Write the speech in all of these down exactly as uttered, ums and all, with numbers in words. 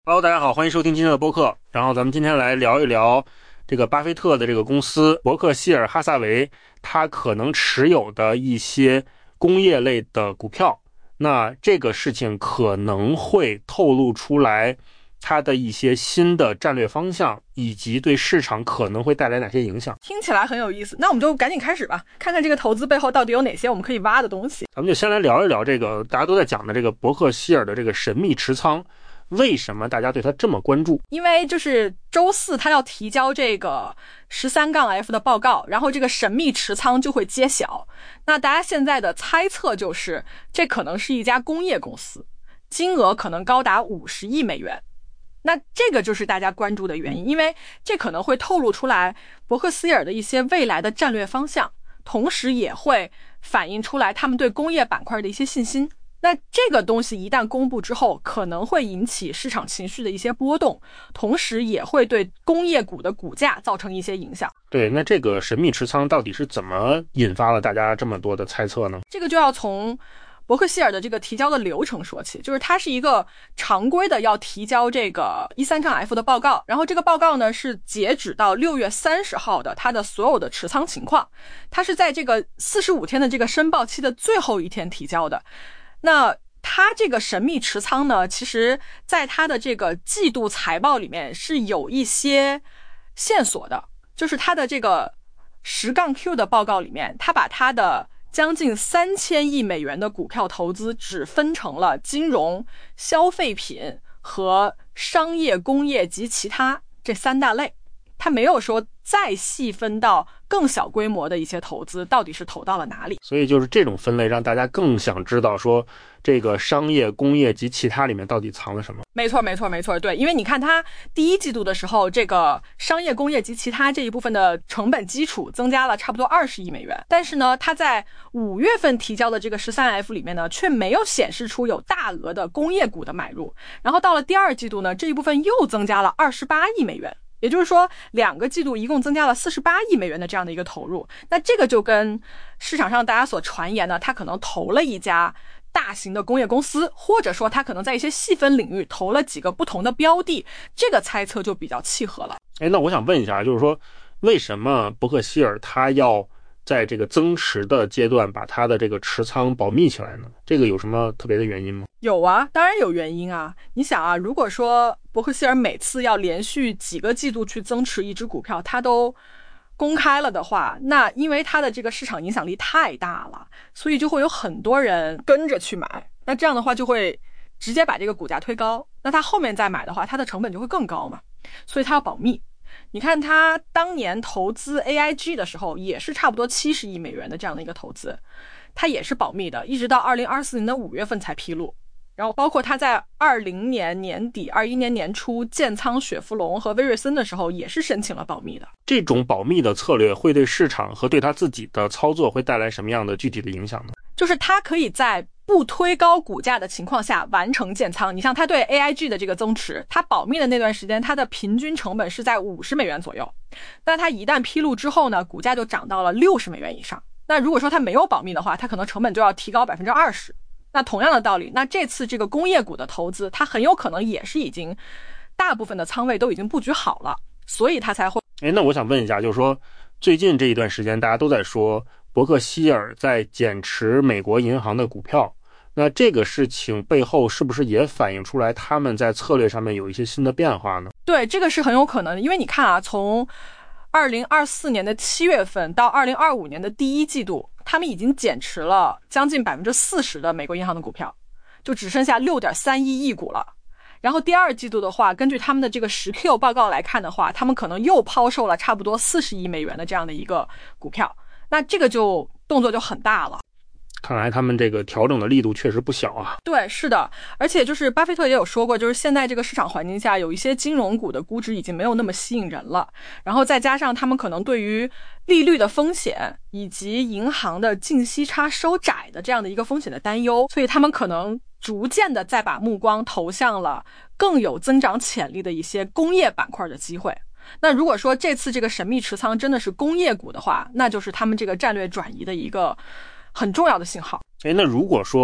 Hello， 大家好，欢迎收听今天的播客。然后咱们今天来聊一聊这个巴菲特的这个公司伯克希尔哈萨维，他可能持有的一些工业类的股票。那这个事情可能会透露出来它的一些新的战略方向，以及对市场可能会带来哪些影响。 听起来很有意思，那我们就赶紧开始吧，看看这个投资背后到底有哪些我们可以挖的东西。 咱们就先来聊一聊这个大家都在讲的这个伯克希尔的这个神秘持仓，为什么大家对它这么关注？ 因为就是周四他要提交这个 十三 F 的报告，然后这个神秘持仓就会揭晓。那大家现在的猜测就是这可能是一家工业公司，金额可能高达五十亿美元。那这个就是大家关注的原因，因为这可能会透露出来伯克希尔的一些未来的战略方向，同时也会反映出来他们对工业板块的一些信心。那这个东西一旦公布之后，可能会引起市场情绪的一些波动，同时也会对工业股的股价造成一些影响。 对，那这个神秘持仓到底是怎么引发了大家这么多的猜测呢？ 这个就要从伯克希尔的这个提交的流程说起，就是它是一个常规的要提交这个 十三 F 的报告，然后这个报告呢是截止到六月三十号的它的所有的持仓情况，它是在这个四十五天的这个申报期的最后一天提交的。那它这个神秘持仓呢，其实在它的这个季度财报里面是有一些线索的，就是它的这个 十 Q 的报告里面，它把它的将近三千亿美元的股票投资只分成了金融、消费品和商业、工业及其他这三大类，它没有说再细分到更小规模的一些投资到底是投到了哪里。 所以就是这种分类让大家更想知道说这个商业、工业及其他里面到底藏了什么。 没错没错没错，对，因为你看它第一季度的时候，这个商业、工业及其他这一部分的成本基础增加了差不多二十亿美元，但是呢它在五月份提交的这个 十三 F 里面呢，却没有显示出有大额的工业股的买入，然后到了第二季度呢，这一部分又增加了二十八亿美元，也就是说两个季度一共增加了四十八亿美元的这样的一个投入。那这个就跟市场上大家所传言的他可能投了一家大型的工业公司，或者说他可能在一些细分领域投了几个不同的标的，这个猜测就比较契合了。 哎，那我想问一下，就是说为什么伯克希尔他要在这个增持的阶段把他的这个持仓保密起来呢？这个有什么特别的原因吗？ 有啊，当然有原因啊。你想啊，如果说伯克希尔每次要连续几个季度去增持一只股票，他都公开了的话，那因为它的这个市场影响力太大了，所以就会有很多人跟着去买，那这样的话就会直接把这个股价推高，那他后面再买的话，它的成本就会更高嘛，所以他要保密。你看他当年投资 A I G 的时候也是差不多七十亿美元的这样的一个投资，他也是保密的，一直到二零二四年的五月份才披露。然后包括他在二零年年底、二一年年初建仓雪佛龙和威瑞森的时候也是申请了保密的。 这种保密的策略会对市场和对他自己的操作会带来什么样的具体的影响呢？ 就是他可以在不推高股价的情况下完成建仓。你像他对 A I G 的这个增持，他保密的那段时间，他的平均成本是在五十美元左右。那他一旦披露之后呢，股价就涨到了六十美元以上。那如果说他没有保密的话，他可能成本就要提高 百分之二十。那同样的道理，那这次这个工业股的投资，它很有可能也是已经大部分的仓位都已经布局好了，所以它才会。 哎，那我想问一下，就是说最近这一段时间大家都在说伯克希尔在减持美国银行的股票，那这个事情背后是不是也反映出来他们在策略上面有一些新的变化呢？ 对，这个是很有可能的，因为你看啊，从二零二四年的七月份到二零二五年的第一季度，他们已经减持了将近 百分之四十 的美国银行的股票，就只剩下 六点三一亿股了。然后第二季度的话，根据他们的这个 十 Q 报告来看的话，他们可能又抛售了差不多四十亿美元的这样的一个股票，那这个就动作就很大了。 看来他们这个调整的力度确实不小啊。 对，是的，而且就是巴菲特也有说过，就是现在这个市场环境下，有一些金融股的估值已经没有那么吸引人了，然后再加上他们可能对于利率的风险以及银行的净息差收窄的这样的一个风险的担忧，所以他们可能逐渐的再把目光投向了更有增长潜力的一些工业板块的机会。那如果说这次这个神秘持仓真的是工业股的话，那就是他们这个战略转移的一个很重要的信号。 诶，那如果说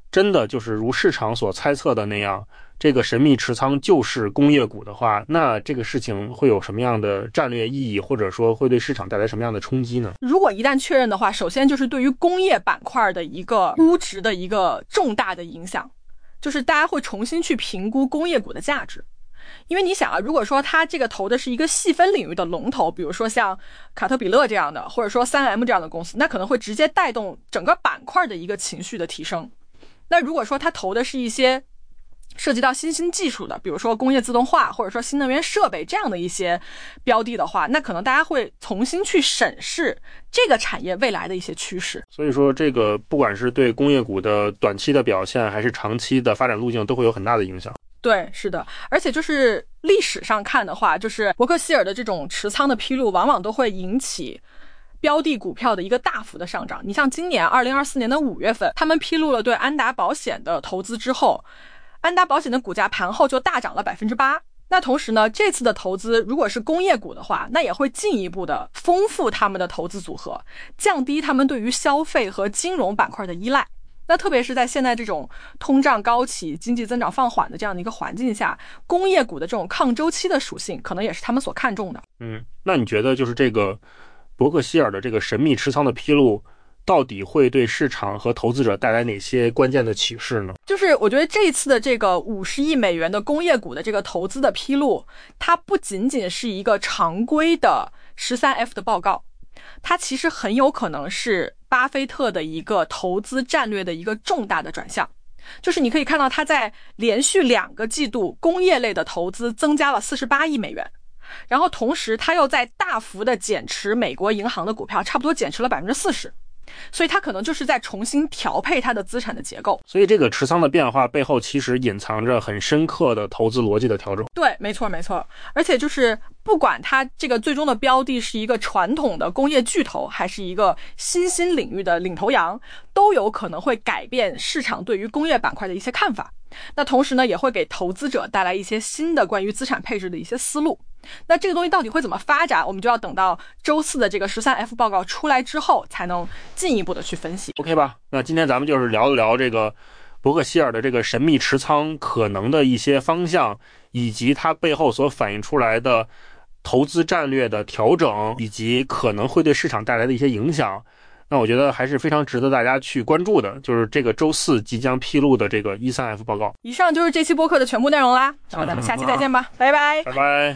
真的就是如市场所猜测的那样，这个神秘持仓就是工业股的话，那这个事情会有什么样的战略意义，或者说会对市场带来什么样的冲击呢？ 如果一旦确认的话，首先就是对于工业板块的一个估值的一个重大的影响，就是大家会重新去评估工业股的价值。因为你想啊，如果说它这个投的是一个细分领域的龙头，比如说像卡特彼勒这样的，或者说 三 M 这样的公司，那可能会直接带动整个板块的一个情绪的提升。那如果说它投的是一些涉及到新兴技术的，比如说工业自动化或者说新能源设备这样的一些标的的话，那可能大家会重新去审视这个产业未来的一些趋势。 所以说这个不管是对工业股的短期的表现还是长期的发展路径都会有很大的影响。 对，是的，而且就是历史上看的话，就是伯克希尔的这种持仓的披露往往都会引起标的股票的一个大幅的上涨。你像今年二零二四年的五月份，他们披露了对安达保险的投资之后，安达保险的股价盘后就大涨了 百分之八。 那同时呢，这次的投资如果是工业股的话，那也会进一步的丰富他们的投资组合，降低他们对于消费和金融板块的依赖。那特别是在现在这种通胀高企、经济增长放缓的这样的一个环境下，工业股的这种抗周期的属性可能也是他们所看重的。 嗯，那你觉得就是这个伯克希尔的这个神秘持仓的披露到底会对市场和投资者带来哪些关键的启示呢？ 就是我觉得这一次的这个五十亿美元的工业股的这个投资的披露，它不仅仅是一个常规的 十三 F 的报告，它其实很有可能是巴菲特的一个投资战略的一个重大的转向。就是你可以看到他在连续两个季度工业类的投资增加了四十八亿美元，然后同时他又在大幅的减持美国银行的股票，差不多减持了 百分之四十。所以他可能就是在重新调配他的资产的结构。 所以这个持仓的变化背后其实隐藏着很深刻的投资逻辑的调整。 对，没错没错。而且就是不管它这个最终的标的是一个传统的工业巨头，还是一个新兴领域的领头羊，都有可能会改变市场对于工业板块的一些看法。那同时呢，也会给投资者带来一些新的关于资产配置的一些思路。那这个东西到底会怎么发展，我们就要等到周四的这个 十三 F 报告出来之后才能进一步的去分析。 OK 吧，那今天咱们就是聊一聊这个伯克希尔的这个神秘持仓可能的一些方向，以及它背后所反映出来的投资战略的调整，以及可能会对市场带来的一些影响。那我觉得还是非常值得大家去关注的，就是这个周四即将披露的这个 十三 F 报告。 以上就是这期播客的全部内容啦，那么咱们下期再见吧，拜拜， 拜拜。